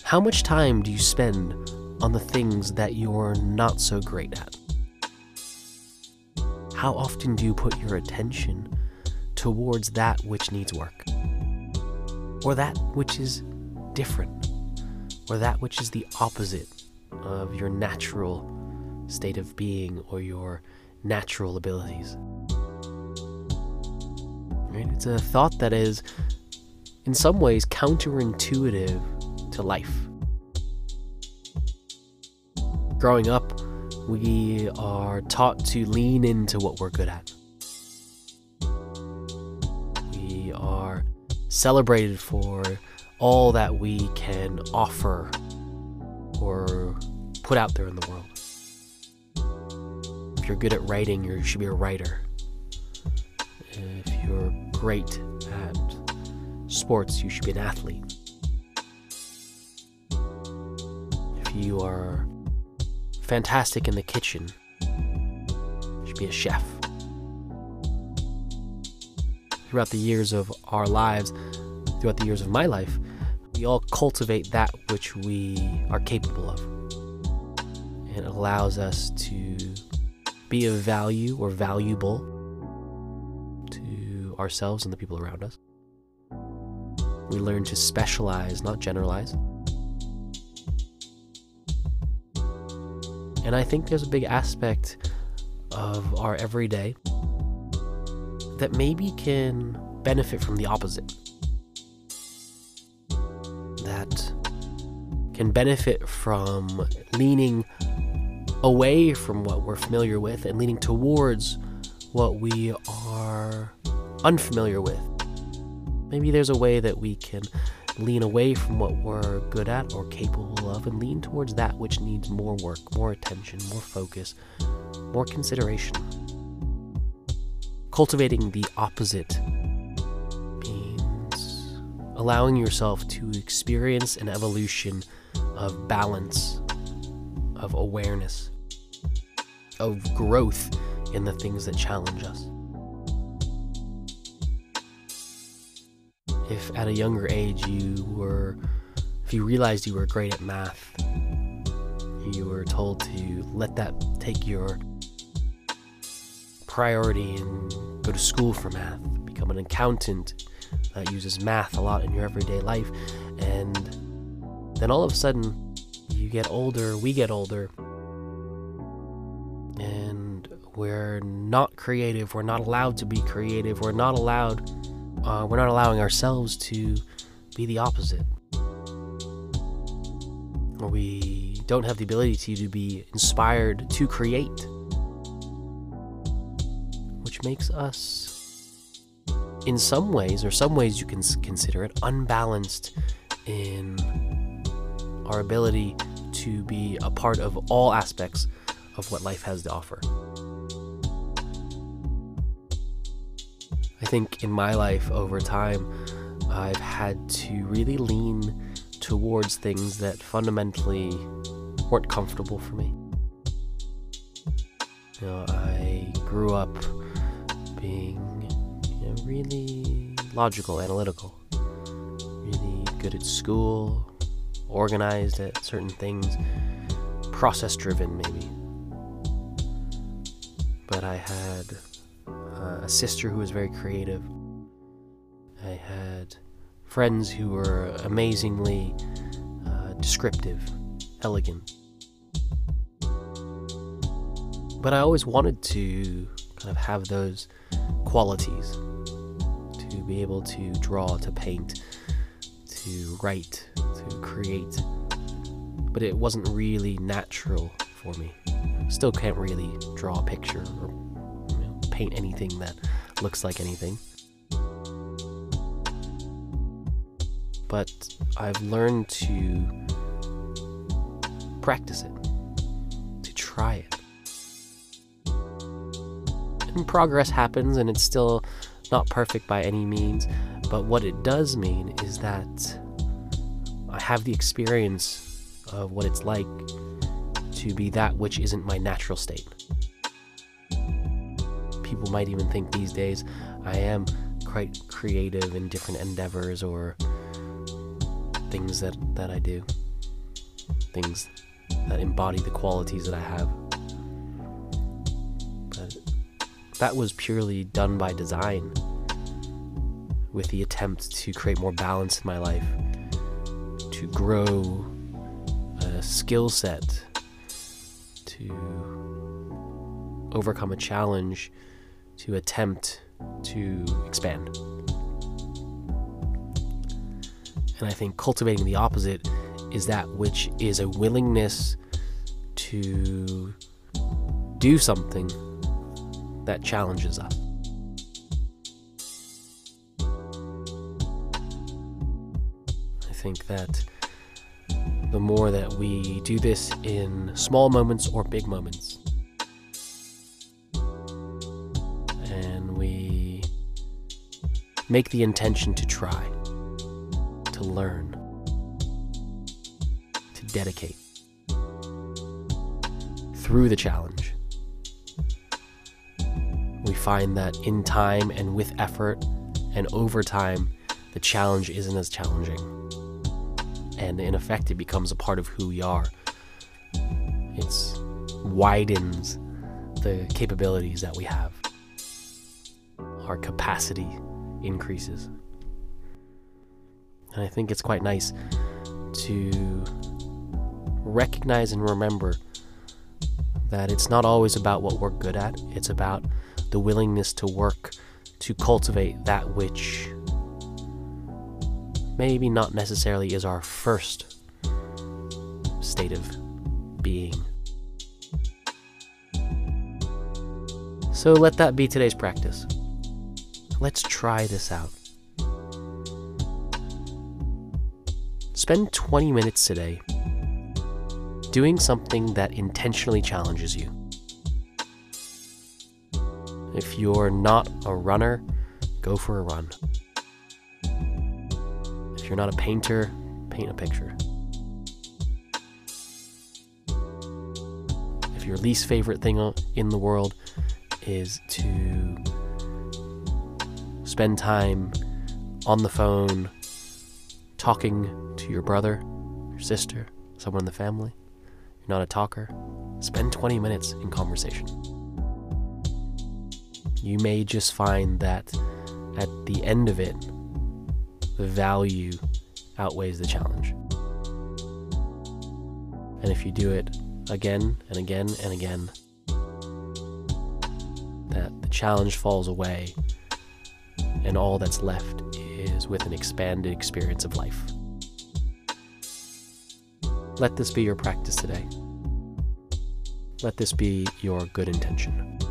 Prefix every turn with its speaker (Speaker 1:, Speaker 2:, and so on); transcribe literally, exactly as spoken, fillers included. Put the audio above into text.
Speaker 1: How much time do you spend on the things that you're not so great at? How often do you put your attention towards that which needs work? Or that which is different? Or that which is the opposite of your natural state of being or your natural abilities? Right? It's a thought that is, in some ways, counterintuitive to life. Growing up, we are taught to lean into what we're good at. We are celebrated for all that we can offer or put out there in the world. If you're good at writing, you should be a writer. If you're great at sports, you should be an athlete. If you are fantastic in the kitchen, you should be a chef. Throughout the years of our lives, throughout the years of my life, we all cultivate that which we are capable of. And it allows us to be of value or valuable to ourselves and the people around us. We learn to specialize, not generalize. And I think there's a big aspect of our everyday that maybe can benefit from the opposite. That can benefit from leaning away from what we're familiar with and leaning towards what we are unfamiliar with. Maybe there's a way that we can lean away from what we're good at or capable of and lean towards that which needs more work, more attention, more focus, more consideration. Cultivating the opposite means allowing yourself to experience an evolution of balance, of awareness, of growth in the things that challenge us. If at a younger age you were, if you realized you were great at math, you were told to let that take your priority and go to school for math, become an accountant that uses math a lot in your everyday life, and then all of a sudden you get older, we get older, and we're not creative, we're not allowed to be creative, we're not allowed Uh, we're not allowing ourselves to be the opposite. Or we don't have the ability to, to be inspired to create. Which makes us, in some ways, or some ways you can consider it, unbalanced in our ability to be a part of all aspects of what life has to offer. I think in my life over time, I've had to really lean towards things that fundamentally weren't comfortable for me. You know, I grew up being, you know, really logical, analytical, really good at school, organized at certain things, process-driven maybe. But I had Uh, a sister who was very creative. I had friends who were amazingly uh, descriptive, elegant. But I always wanted to kind of have those qualities, to be able to draw, to paint, to write, to create. But it wasn't really natural for me. Still can't really draw a picture or paint anything that looks like anything. But I've learned to practice it, to try it. And progress happens, and it's still not perfect by any means, but what it does mean is that I have the experience of what it's like to be that which isn't my natural state. People might even think these days I am quite creative in different endeavors or things that, that I do. things that embody the qualities that I have. But that was purely done by design, with the attempt to create more balance in my life, to grow a skill set, to overcome a challenge, to attempt to expand. And I think cultivating the opposite is that which is a willingness to do something that challenges us. I think that the more that we do this in small moments or big moments, and we make the intention to try, to learn, to dedicate through the challenge, we find that in time and with effort and over time, the challenge isn't as challenging. And in effect, it becomes a part of who we are. It widens the capabilities that we have. Our capacity increases. And I think it's quite nice to recognize and remember that it's not always about what we're good at. It's about the willingness to work to cultivate that which maybe not necessarily is our first state of being. So let that be today's practice. Let's try this out. Spend twenty minutes today doing something that intentionally challenges you. If you're not a runner, go for a run. If you're not a painter, paint a picture. If your least favorite thing in the world is to spend time on the phone talking to your brother, your sister, someone in the family, you're not a talker, spend twenty minutes in conversation. You may just find that at the end of it, the value outweighs the challenge. And if you do it again and again and again, that the challenge falls away and all that's left is with an expanded experience of life. Let this be your practice today. Let this be your good intention.